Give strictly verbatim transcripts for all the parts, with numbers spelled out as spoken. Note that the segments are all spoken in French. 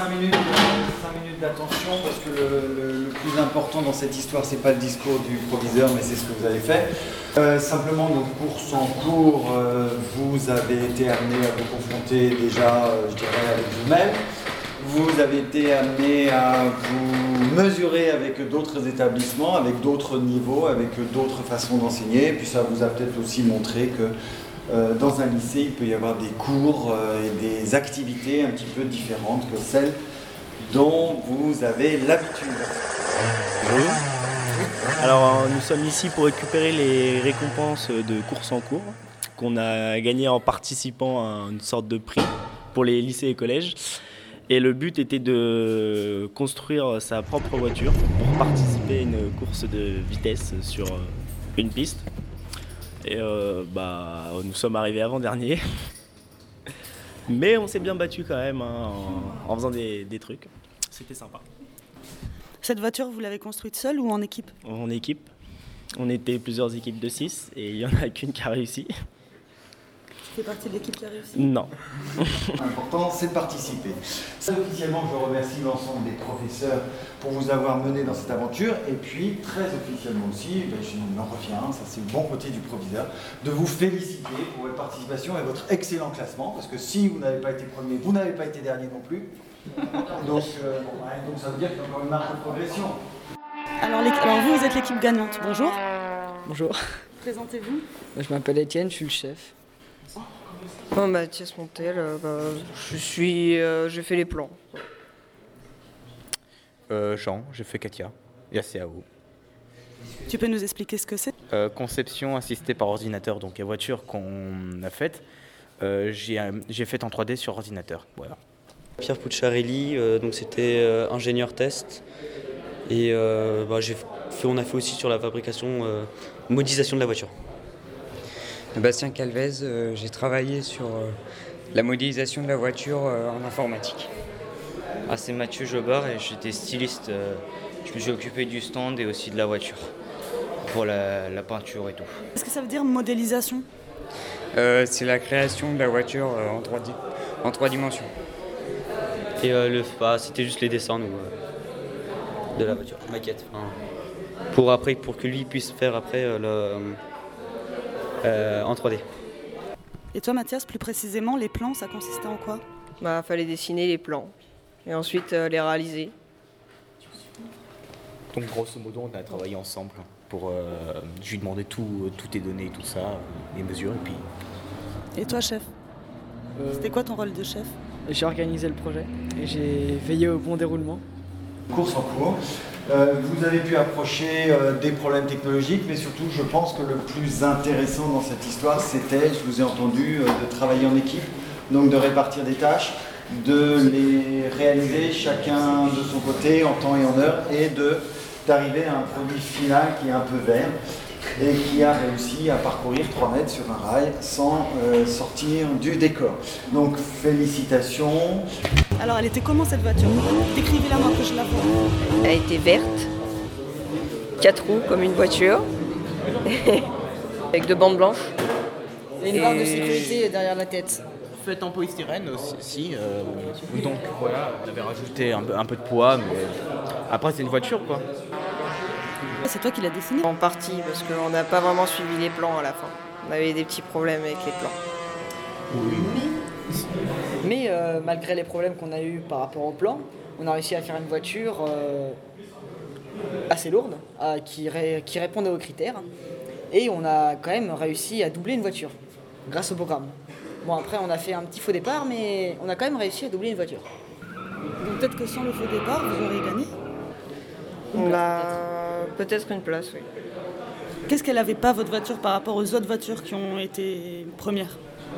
cinq minutes, cinq minutes d'attention parce que le, le, le plus important dans cette histoire, c'est pas le discours du proviseur, mais c'est ce que vous avez fait. Euh, simplement, nos courses en cours, euh, vous avez été amené à vous confronter déjà, euh, je dirais, avec vous-même. Vous avez été amené à vous mesurer avec d'autres établissements, avec d'autres niveaux, avec d'autres façons d'enseigner. Et puis ça vous a peut-être aussi montré que euh, dans un lycée, il peut y avoir des cours euh, et des activités un petit peu différentes que celles dont vous avez l'habitude. Bonjour. Alors nous sommes ici pour récupérer les récompenses de courses en cours qu'on a gagnées en participant à une sorte de prix pour les lycées et collèges. Et le but était de construire sa propre voiture pour participer à une course de vitesse sur une piste. Et euh, bah, nous sommes arrivés avant-dernier. Mais on s'est bien battu quand même hein, en, en faisant des, des trucs. C'était sympa. Cette voiture, vous l'avez construite seule ou en équipe ? En équipe. On était plusieurs équipes de six et il n'y en a qu'une qui a réussi. Tu fais partie de l'équipe qui a réussi ? Non. L'important, c'est de participer. Officiellement, je remercie l'ensemble des professeurs pour vous avoir mené dans cette aventure. Et puis, très officiellement aussi, ben, je m'en reviens, ça c'est le bon côté du proviseur, de vous féliciter pour votre participation et votre excellent classement. Parce que si vous n'avez pas été premier, vous n'avez pas été dernier non plus. Donc, euh, bon, ouais, donc ça veut dire qu'il y a encore une marque de progression. Alors, alors vous, vous êtes l'équipe gagnante. Bonjour. Bonjour. Présentez-vous. Je m'appelle Étienne, je suis le chef. Oh, Mathias Montel, euh, bah, je suis, euh, j'ai fait les plans. Euh, Jean, j'ai fait Katia et A C A O. Tu peux nous expliquer ce que c'est ? euh, Conception assistée par ordinateur, donc la voiture qu'on a faite, euh, j'ai, j'ai faite en trois D sur ordinateur. Voilà. Pierre Pucciarelli, euh, donc c'était euh, ingénieur test et euh, bah, j'ai fait, on a fait aussi sur la fabrication, euh, modélisation de la voiture. Bastien Calvez, euh, j'ai travaillé sur euh, la modélisation de la voiture euh, en informatique. Ah, c'est Mathieu Jobard et j'étais styliste. Euh, je me suis occupé du stand et aussi de la voiture pour la, la peinture et tout. Qu'est-ce que ça veut dire modélisation ? euh, C'est la création de la voiture euh, en, trois di- en trois dimensions. Et euh, le, bah, c'était juste les dessins nous, euh, de la voiture, maquette. Hein. Pour, après, pour que lui puisse faire après euh, le... Euh, en trois D. Et toi Mathias, plus précisément, les plans, ça consistait en quoi ? Bah, fallait dessiner les plans et ensuite euh, les réaliser. Donc grosso modo, on a travaillé ensemble pour. Euh, je lui ai demandé tout, toutes les données, tout ça, les mesures, et puis. Et toi chef ? Euh, C'était quoi ton rôle de chef ? J'ai organisé le projet et j'ai veillé au bon déroulement. Course en cours. Euh, vous avez pu approcher euh, des problèmes technologiques, mais surtout, je pense que le plus intéressant dans cette histoire, c'était, je vous ai entendu, euh, de travailler en équipe, donc de répartir des tâches, de les réaliser chacun de son côté en temps et en heure, et de, d'arriver à un produit final qui est un peu vert et qui a réussi à parcourir trois mètres sur un rail sans euh, sortir du décor. Donc félicitations. Alors elle était comment cette voiture ? Décrivez-la moi que je la vois. Elle était verte, quatre roues comme une voiture, avec deux bandes blanches. Et une barre de sécurité derrière la tête. Faite en polystyrène aussi, euh, donc voilà, on avait rajouté un peu, un peu de poids, mais après c'est une voiture quoi. C'est toi qui l'as dessiné ? En partie, parce qu'on n'a pas vraiment suivi les plans à la fin. On avait des petits problèmes avec les plans. Oui. Mais euh, malgré les problèmes qu'on a eus par rapport au plan, on a réussi à faire une voiture euh, assez lourde, euh, qui, ré- qui répondait aux critères. Et on a quand même réussi à doubler une voiture, grâce au programme. Bon après on a fait un petit faux départ, mais on a quand même réussi à doubler une voiture. Donc peut-être que sans le faux départ, vous auriez gagné ? Bah, peut-être une place, oui. Qu'est-ce qu'elle n'avait pas, votre voiture, par rapport aux autres voitures qui ont été premières ?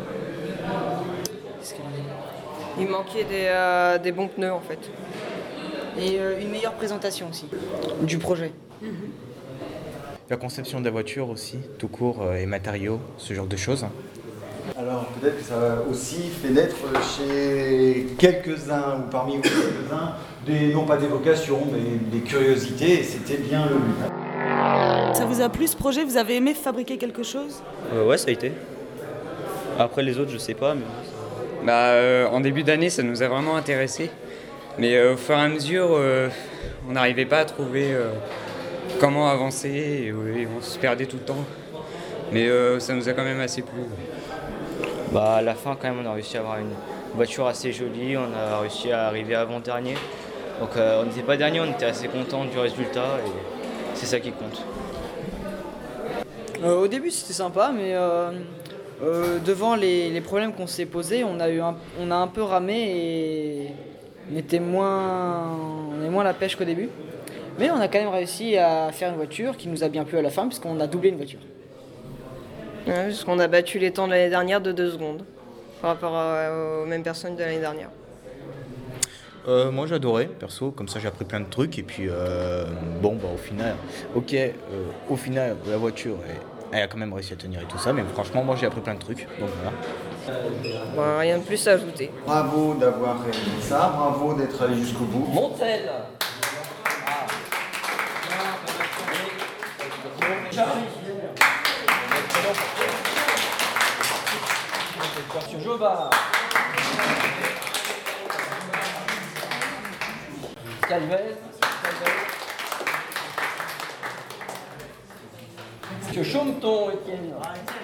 Il manquait des, euh, des bons pneus en fait. Et euh, une meilleure présentation aussi du projet. Mmh. La conception de la voiture aussi, tout court, euh, et matériaux, ce genre de choses. Alors peut-être que ça a aussi fait naître chez quelques-uns, ou parmi vous quelques-uns, des, non pas des vocations, mais des curiosités, et c'était bien le but. Ça vous a plu ce projet ? Vous avez aimé fabriquer quelque chose ? Euh, ouais, ça a été. Après les autres, je sais pas, mais. Bah, euh, en début d'année, ça nous a vraiment intéressés. Mais euh, au fur et à mesure, euh, on n'arrivait pas à trouver euh, comment avancer et, et on se perdait tout le temps. Mais euh, ça nous a quand même assez plu. Bah, à la fin, quand même, on a réussi à avoir une voiture assez jolie. On a réussi à arriver avant-dernier. Donc, euh, on n'était pas dernier, on était assez content du résultat et c'est ça qui compte. Euh, au début, c'était sympa, mais euh, euh, devant les, les problèmes qu'on s'est posés, on a, eu un, on a un peu ramé et on était moins, on est moins à la pêche qu'au début. Mais on a quand même réussi à faire une voiture qui nous a bien plu à la fin, puisqu'on a doublé une voiture. Ouais, parce qu'on a battu les temps de l'année dernière de deux secondes par rapport à- aux mêmes personnes de l'année dernière. Euh, moi j'ai adoré, perso, comme ça j'ai appris plein de trucs et puis euh, bon bah au final, ok, euh, au final la voiture elle, elle a quand même réussi à tenir et tout ça, mais franchement moi j'ai appris plein de trucs, donc voilà. Bon, rien de plus à ajouter. Bravo d'avoir réalisé ça, bravo d'être allé jusqu'au bout. Montel. Monsieur Jobard. Calvez. Monsieur Chaumeton, Étienne.